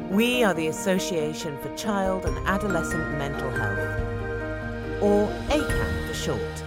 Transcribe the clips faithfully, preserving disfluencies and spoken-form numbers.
We are the Association for Child and Adolescent Mental Health, or A C A M for short.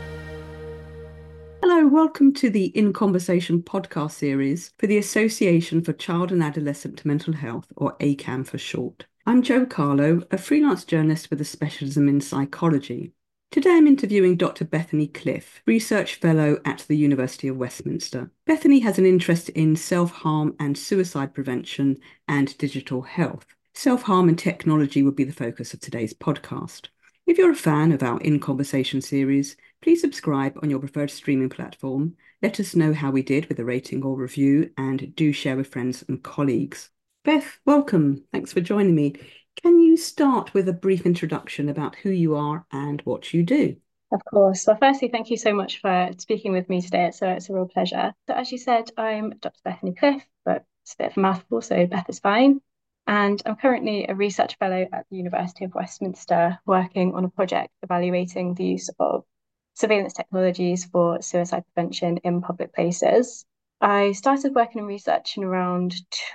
Hello, welcome to the In Conversation podcast series for the Association for Child and Adolescent Mental Health, or A C A M for short. I'm Jo Carlo, a freelance journalist with a specialism in psychology. Today I'm interviewing Doctor Bethany Cliff, Research Fellow at the University of Westminster. Bethany has an interest in self-harm and suicide prevention and digital health. Self-harm and technology will be the focus of today's podcast. If you're a fan of our In Conversation series, please subscribe on your preferred streaming platform. Let us know how we did with a rating or review, and do share with friends and colleagues. Beth, welcome. Thanks for joining me. Can you start with a brief introduction about who you are and what you do? Of course. Well, firstly, thank you so much for speaking with me today. So it's a real pleasure. So as you said, I'm Doctor Bethany Cliff, but it's a bit of a mouthful, so Beth is fine. And I'm currently a research fellow at the University of Westminster, working on a project evaluating the use of surveillance technologies for suicide prevention in public places. I started working in research in around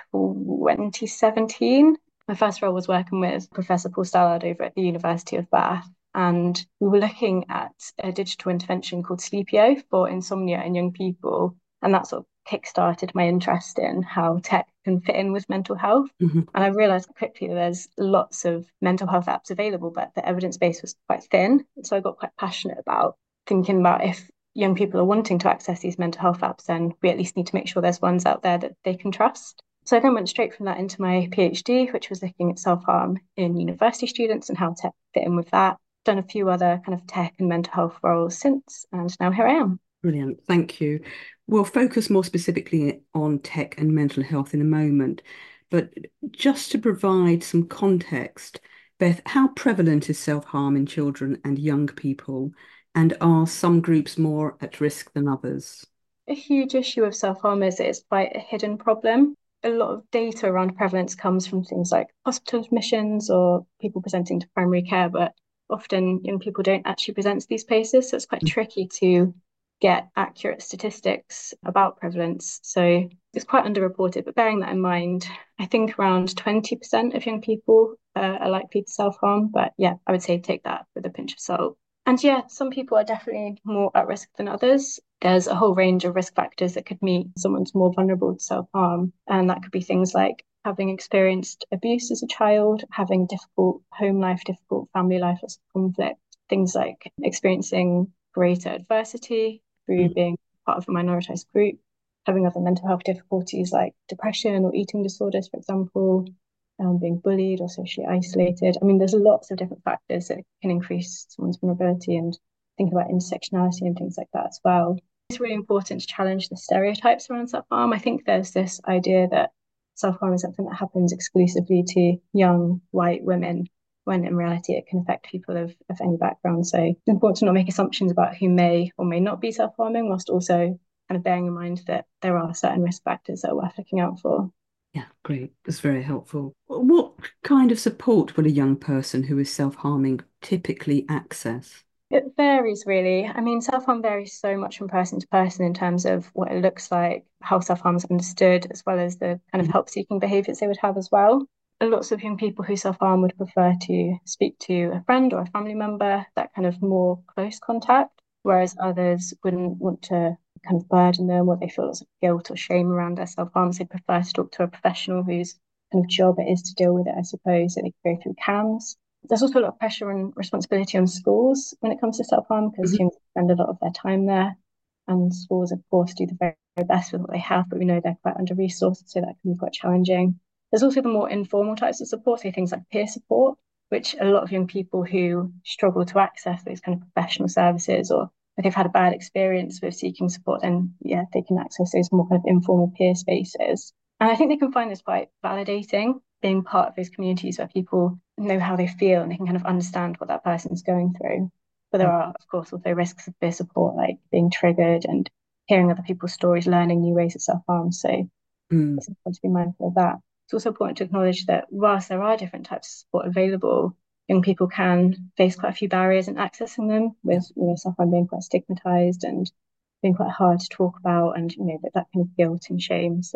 twenty seventeen. My first role was working with Professor Paul Stallard over at the University of Bath, and we were looking at a digital intervention called Sleepio for insomnia in young people, and that sort of kick-started my interest in how tech can fit in with mental health. Mm-hmm. And I realised quickly that there's lots of mental health apps available, but the evidence base was quite thin. So I got quite passionate about thinking about if young people are wanting to access these mental health apps, then we at least need to make sure there's ones out there that they can trust. So I then went straight from that into my PhD, which was looking at self-harm in university students and how tech fit in with that. Done a few other kind of tech and mental health roles since, and now here I am. Brilliant, thank you. We'll focus more specifically on tech and mental health in a moment, but just to provide some context, Beth, how prevalent is self-harm in children and young people, and are some groups more at risk than others? A huge issue of self-harm is it's quite a hidden problem. A lot of data around prevalence comes from things like hospital admissions or people presenting to primary care, but often young people don't actually present to these places, so it's quite mm. tricky to get accurate statistics about prevalence. So it's quite underreported, but bearing that in mind, I think around twenty percent of young people uh, are likely to self-harm, but yeah, I would say take that with a pinch of salt. And yeah, some people are definitely more at risk than others. There's a whole range of risk factors that could mean someone's more vulnerable to self-harm. And that could be things like having experienced abuse as a child, having difficult home life, difficult family life, lots of conflict, things like experiencing greater adversity through being part of a minoritized group, having other mental health difficulties like depression or eating disorders, for example, um, being bullied or socially isolated. I mean, there's lots of different factors that can increase someone's vulnerability, and think about intersectionality and things like that as well. It's really important to challenge the stereotypes around self-harm. I think there's this idea that self-harm is something that happens exclusively to young white women, when in reality it can affect people of, of any background. So it's important to not make assumptions about who may or may not be self-harming, whilst also kind of bearing in mind that there are certain risk factors that are worth looking out for. Yeah, great. That's very helpful. What kind of support will a young person who is self-harming typically access? It varies, really. I mean, self-harm varies so much from person to person in terms of what it looks like, how self-harm is understood, as well as the kind of help-seeking behaviours they would have as well. Lots of young people who self-harm would prefer to speak to a friend or a family member, that kind of more close contact, whereas others wouldn't want to kind of burden them, what they feel as guilt or shame around their self-harm. So they'd prefer to talk to a professional whose kind of job it is to deal with it, I suppose, so they could go through C A M S. There's also a lot of pressure and responsibility on schools when it comes to self-harm, because mm-hmm. young people spend a lot of their time there, and schools, of course, do the very, very best with what they have, but we know they're quite under-resourced, so that can be quite challenging. There's also the more informal types of support, so things like peer support, which a lot of young people who struggle to access those kind of professional services, or if they've had a bad experience with seeking support, then yeah, they can access those more kind of informal peer spaces. And I think they can find this quite validating, being part of those communities where people know how they feel and they can kind of understand what that person's going through. But there are, of course, also risks of peer support, like being triggered and hearing other people's stories, learning new ways of self-harm. So mm. it's important to be mindful of that. It's also important to acknowledge that whilst there are different types of support available, young people can face quite a few barriers in accessing them, with you know, self-harm being quite stigmatized and being quite hard to talk about, and you know that, that kind of guilt and shame. So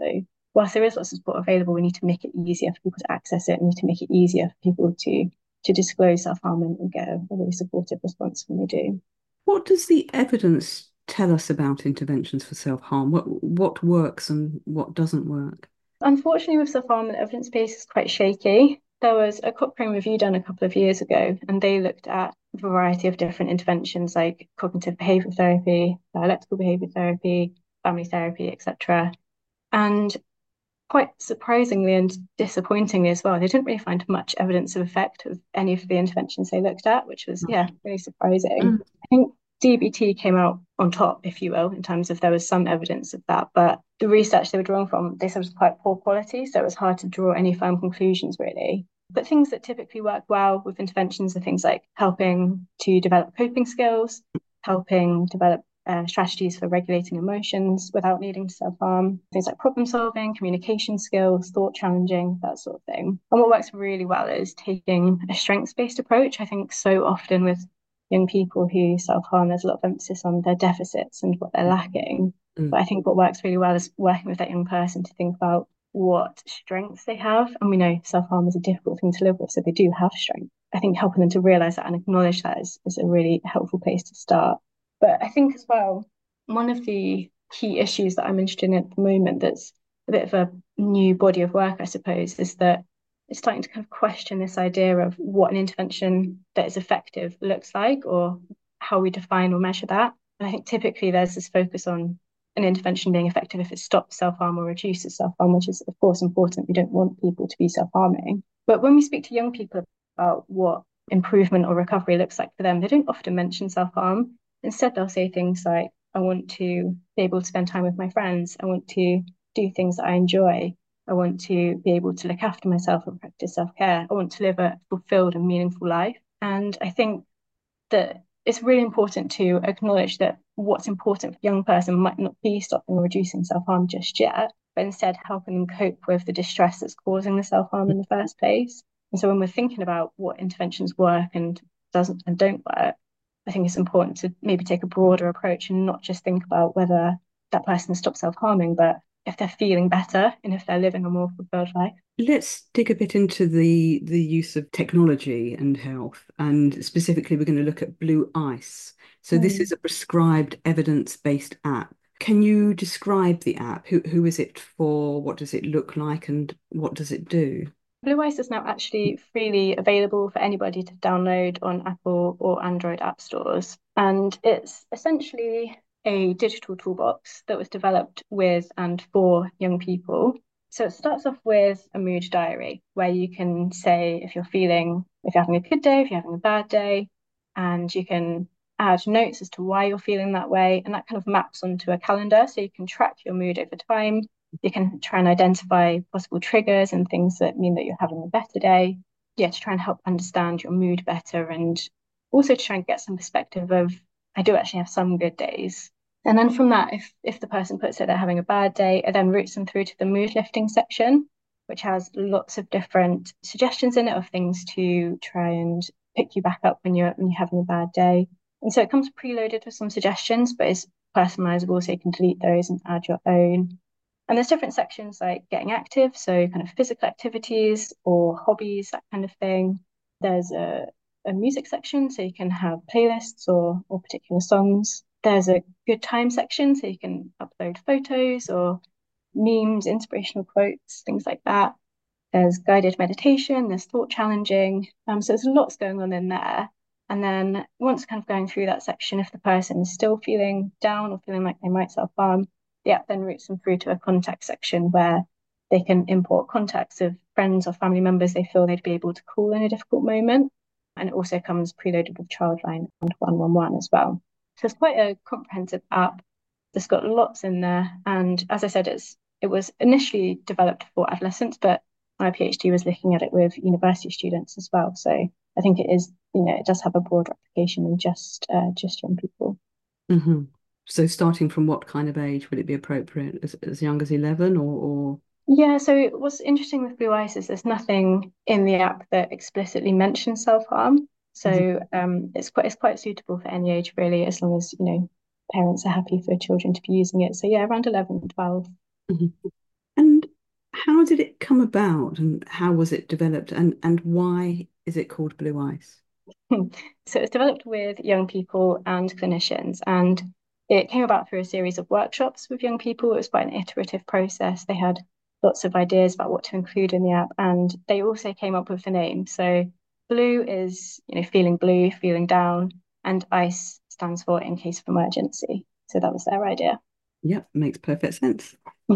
whilst there is lots of support available, we need to make it easier for people to access it. We need to make it easier for people to to disclose self-harm and, and get a, a really supportive response when they do. What does the evidence tell us about interventions for self-harm? What what works and what doesn't work? Unfortunately, with self-harm, the evidence base is quite shaky. There was a Cochrane review done a couple of years ago, and they looked at a variety of different interventions like cognitive behavioural therapy, dialectical behaviour therapy, family therapy, et cetera. And quite surprisingly and disappointingly as well, they didn't really find much evidence of effect of any of the interventions they looked at, which was, yeah, really surprising. Mm. I think D B T came out on top, if you will, in terms of there was some evidence of that, but the research they were drawing from, they said was quite poor quality, so it was hard to draw any firm conclusions, really. But things that typically work well with interventions are things like helping to develop coping skills, helping develop Uh, strategies for regulating emotions without needing to self-harm, things like problem solving, communication skills, thought challenging, that sort of thing. And what works really well is taking a strengths-based approach. I think so often with young people who self-harm, there's a lot of emphasis on their deficits and what they're lacking. Mm. But I think what works really well is working with that young person to think about what strengths they have. And we know self-harm is a difficult thing to live with, so they do have strength. I think helping them to realise that and acknowledge that is, is a really helpful place to start. But I think as well, one of the key issues that I'm interested in at the moment that's a bit of a new body of work, I suppose, is that it's starting to kind of question this idea of what an intervention that is effective looks like or how we define or measure that. And I think typically there's this focus on an intervention being effective if it stops self-harm or reduces self-harm, which is, of course, important. We don't want people to be self-harming. But when we speak to young people about what improvement or recovery looks like for them, they don't often mention self-harm. Instead, they'll say things like, I want to be able to spend time with my friends. I want to do things that I enjoy. I want to be able to look after myself and practice self-care. I want to live a fulfilled and meaningful life. And I think that it's really important to acknowledge that what's important for a young person might not be stopping or reducing self-harm just yet, but instead helping them cope with the distress that's causing the self-harm in the first place. And so when we're thinking about what interventions work and doesn't and don't work, I think it's important to maybe take a broader approach and not just think about whether that person stops self-harming, but if they're feeling better and if they're living a more fulfilled life. Let's dig a bit into the, the use of technology and health. And specifically, we're going to look at Blue Ice. So mm. this is a prescribed evidence-based app. Can you describe the app? Who, who is it for? What does it look like? And what does it do? Blue Ice is now actually freely available for anybody to download on Apple or Android app stores. And it's essentially a digital toolbox that was developed with and for young people. So it starts off with a mood diary where you can say if you're feeling, if you're having a good day, if you're having a bad day, and you can add notes as to why you're feeling that way. And that kind of maps onto a calendar so you can track your mood over time. You can try and identify possible triggers and things that mean that you're having a better day. Yeah, to try and help understand your mood better and also to try and get some perspective of, I do actually have some good days. And then from that, if if the person puts it they're having a bad day, it then routes them through to the mood lifting section, which has lots of different suggestions in it of things to try and pick you back up when you're when you're having a bad day. And so it comes preloaded with some suggestions, but it's personalizable, so you can delete those and add your own. And there's different sections like getting active, so kind of physical activities or hobbies, that kind of thing. There's a, a music section, so you can have playlists or, or particular songs. There's a good time section, so you can upload photos or memes, inspirational quotes, things like that. There's guided meditation, there's thought challenging. Um, so there's lots going on in there. And then once kind of going through that section, if the person is still feeling down or feeling like they might self-harm, the app then routes them through to a contact section where they can import contacts of friends or family members they feel they'd be able to call in a difficult moment. And it also comes preloaded with Childline and one one one as well. So it's quite a comprehensive app that's got lots in there. And as I said, it's it was initially developed for adolescents, but my PhD was looking at it with university students as well. So I think it is, you know, it does have a broader application than just uh, just young people. Mm-hmm. So starting from what kind of age would it be appropriate? As, as young as eleven or, or? Yeah, so what's interesting with Blue Ice is there's nothing in the app that explicitly mentions self-harm. So mm-hmm. um, it's quite it's quite suitable for any age really, as long as, you know, parents are happy for children to be using it. So yeah, around eleven, twelve. Mm-hmm. And how did it come about and how was it developed and, and why is it called Blue Ice? So it's developed with young people and clinicians, and it came about through a series of workshops with young people. It was quite an iterative process. They had lots of ideas about what to include in the app, and they also came up with the name. So blue is, you know, feeling blue, feeling down, and ice stands for in case of emergency. So that was their idea. Yep, makes perfect sense.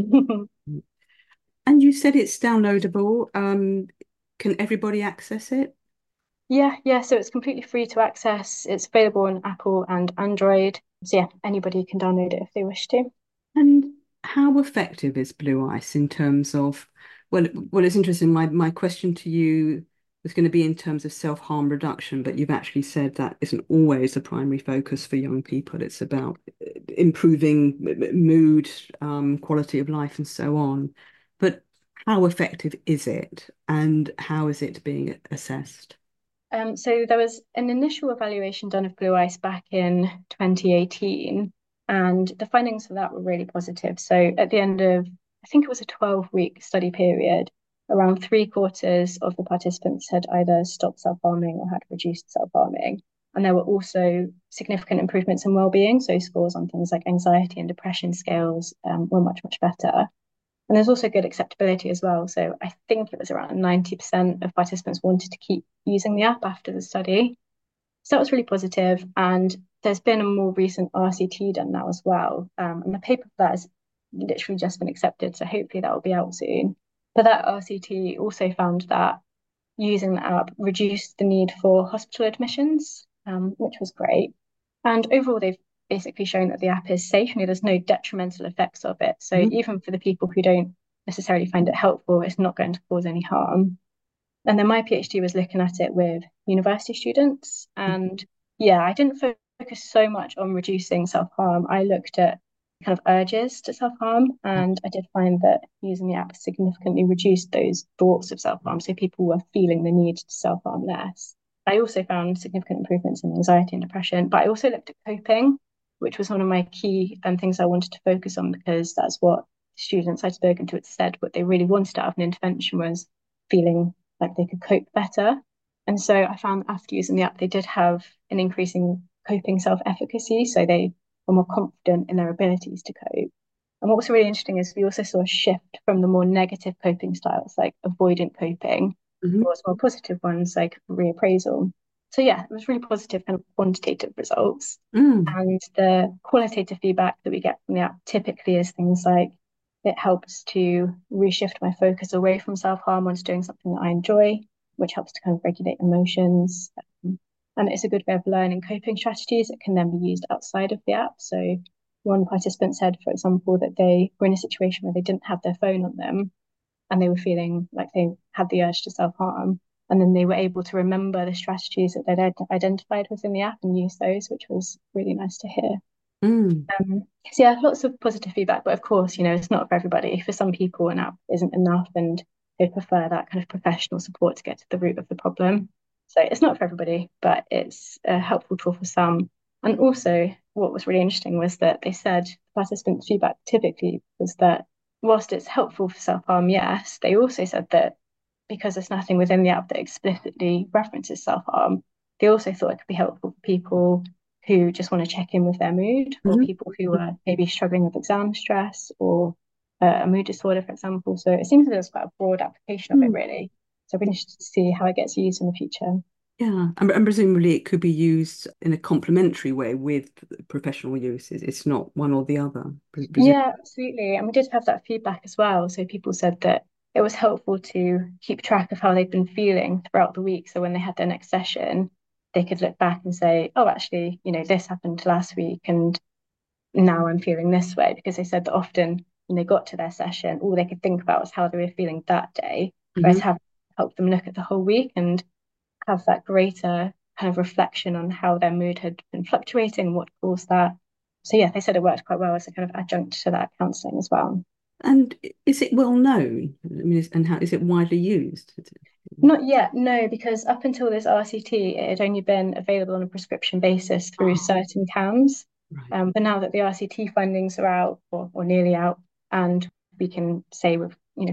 And you said it's downloadable. Um, can everybody access it? Yeah, yeah. So it's completely free to access. It's available on Apple and Android. So yeah, anybody can download it if they wish to. And how effective is Blue Ice in terms of, well, well, it's interesting. My my question to you was going to be in terms of self-harm reduction, but you've actually said that isn't always the primary focus for young people. It's about improving mood, um, quality of life, and so on. But how effective is it, and how is it being assessed? Um, so there was an initial evaluation done of Blue Ice back in twenty eighteen, and the findings for that were really positive. So at the end of, I think it was a twelve week study period, around three quarters of the participants had either stopped self-harming or had reduced self-harming. And there were also significant improvements in well-being. So scores on things like anxiety and depression scales um, were much, much better. And there's also good acceptability as well. So I think it was around ninety percent of participants wanted to keep using the app after the study. So that was really positive. And there's been a more recent R C T done now as well. Um, and the paper for that has literally just been accepted. So hopefully that will be out soon. But that R C T also found that using the app reduced the need for hospital admissions, um, which was great. And overall, they've basically shown that the app is safe. You know, there's no detrimental effects of it. So Mhm. even for the people who don't necessarily find it helpful, it's not going to cause any harm. And then my PhD was looking at it with university students. And yeah, I didn't focus so much on reducing self-harm. I looked at kind of urges to self-harm, and I did find that using the app significantly reduced those thoughts of self-harm. So people were feeling the need to self-harm less. I also found significant improvements in anxiety and depression, but I also looked at coping, which was one of my key um, things I wanted to focus on, because that's what students I'd spoken to had said what they really wanted out of an intervention was feeling like they could cope better. And so I found after using the app, they did have an increasing coping self-efficacy. So they were more confident in their abilities to cope. And what was really interesting is we also saw a shift from the more negative coping styles, like avoidant coping, Mhm. towards more positive ones, like reappraisal. So yeah, it was really positive kind of quantitative results. Mm. And the qualitative feedback that we get from the app typically is things like it helps to reshift my focus away from self-harm onto doing something that I enjoy, which helps to kind of regulate emotions. Um, and it's a good way of learning coping strategies that can then be used outside of the app. So one participant said, for example, that they were in a situation where they didn't have their phone on them and they were feeling like they had the urge to self-harm. And then they were able to remember the strategies that they'd identified within the app and use those, which was really nice to hear. Mm. Um, so yeah, lots of positive feedback, but of course, you know, it's not for everybody. For some people, an app isn't enough and they prefer that kind of professional support to get to the root of the problem. So it's not for everybody, but it's a helpful tool for some. And also, what was really interesting was that they said participants' feedback typically was that whilst it's helpful for self-harm, yes, they also said that because there's nothing within the app that explicitly references self-harm, they also thought it could be helpful for people who just want to check in with their mood, or Mhm. people who are maybe struggling with exam stress or uh, a mood disorder, for example. So it seems that there's quite a broad application of it, Mm. really. So I've been interested to see how it gets used in the future. Yeah, and, and presumably it could be used in a complementary way with professional use. It's, it's not one or the other. Pre- presu- Yeah, absolutely. And we did have that feedback as well. So people said that it was helpful to keep track of how they've been feeling throughout the week. So when they had their next session, they could look back and say, oh, actually, you know, this happened last week and now I'm feeling this way. Because they said that often when they got to their session, all they could think about was how they were feeling that day, whereas Mhm. have helped them look at the whole week and have that greater kind of reflection on how their mood had been fluctuating, what caused that. So yeah, they said it worked quite well as a kind of adjunct to that counselling as well. And is it well known? I mean, is, and how is it widely used? Is it- Not yet, no, because up until this R C T, it had only been available on a prescription basis through Oh, certain C A M S. right. Um, but now that the R C T findings are out or, or nearly out, and we can say with you know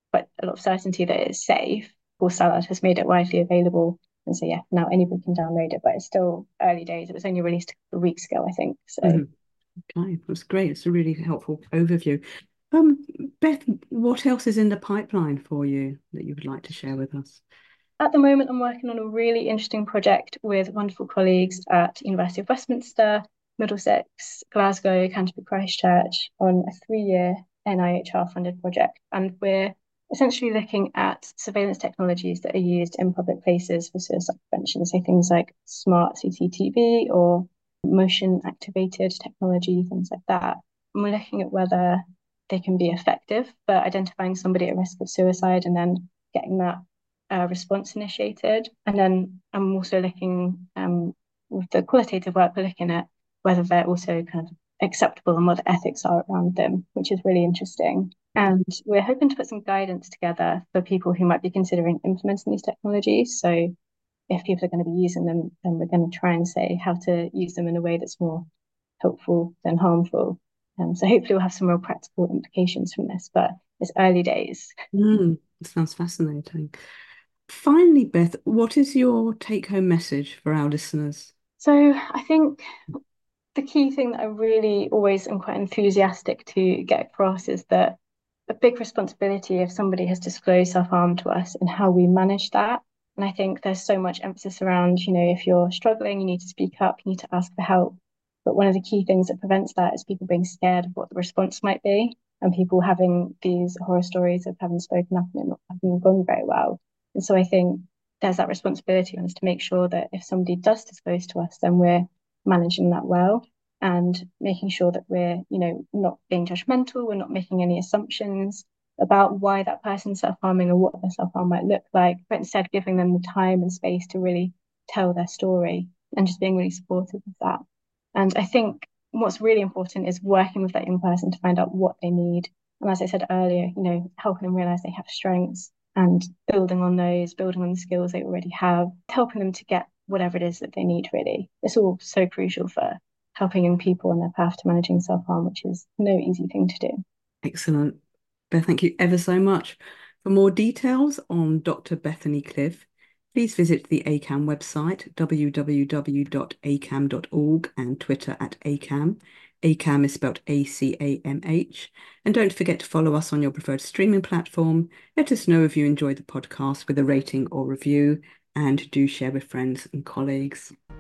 quite a lot of certainty that it's safe, Salad has made it widely available. And so, yeah, now anybody can download it, but it's still early days. It was only released a couple of weeks ago, I think. So, mm-hmm. Okay, that's great. It's a really helpful overview. Um, Beth, what else is in the pipeline for you that you would like to share with us? At the moment, I'm working on a really interesting project with wonderful colleagues at University of Westminster, Middlesex, Glasgow, Canterbury Christchurch on a three-year N I H R-funded project. And we're essentially looking at surveillance technologies that are used in public places for suicide prevention. So things like smart C C T V or motion-activated technology, things like that. And we're looking at whether they can be effective for identifying somebody at risk of suicide and then getting that Uh, response initiated. And then I'm also looking um, with the qualitative work, we're looking at whether they're also kind of acceptable and what the ethics are around them, which is really interesting. And we're hoping to put some guidance together for people who might be considering implementing these technologies. So if people are going to be using them, then we're going to try and say how to use them in a way that's more helpful than harmful. Um, so hopefully we'll have some real practical implications from this, but it's early days. Mm, it sounds fascinating. Finally, Beth, what is your take-home message for our listeners? So I think the key thing that I really always am quite enthusiastic to get across is that a big responsibility if somebody has disclosed self-harm to us and how we manage that. And I think there's so much emphasis around, you know, if you're struggling, you need to speak up, you need to ask for help. But one of the key things that prevents that is people being scared of what the response might be and people having these horror stories of having spoken up and it not having gone very well. And so I think there's that responsibility on us to make sure that if somebody does disclose to us, then we're managing that well and making sure that we're, you know, not being judgmental, we're not making any assumptions about why that person's self-harming or what their self-harm might look like, but instead giving them the time and space to really tell their story and just being really supportive of that. And I think what's really important is working with that young person to find out what they need. And as I said earlier, you know, helping them realize they have strengths and building on those, building on the skills they already have, helping them to get whatever it is that they need, really. It's all so crucial for helping young people on their path to managing self-harm, which is no easy thing to do. Excellent. Beth, thank you ever so much. For more details on Doctor Bethany Cliff, please visit the A C A M website, w w w dot a c a m dot org, and Twitter at A C A M. A C A M is spelled A C A M H. And don't forget to follow us on your preferred streaming platform. Let us know if you enjoyed the podcast with a rating or review, and do share with friends and colleagues.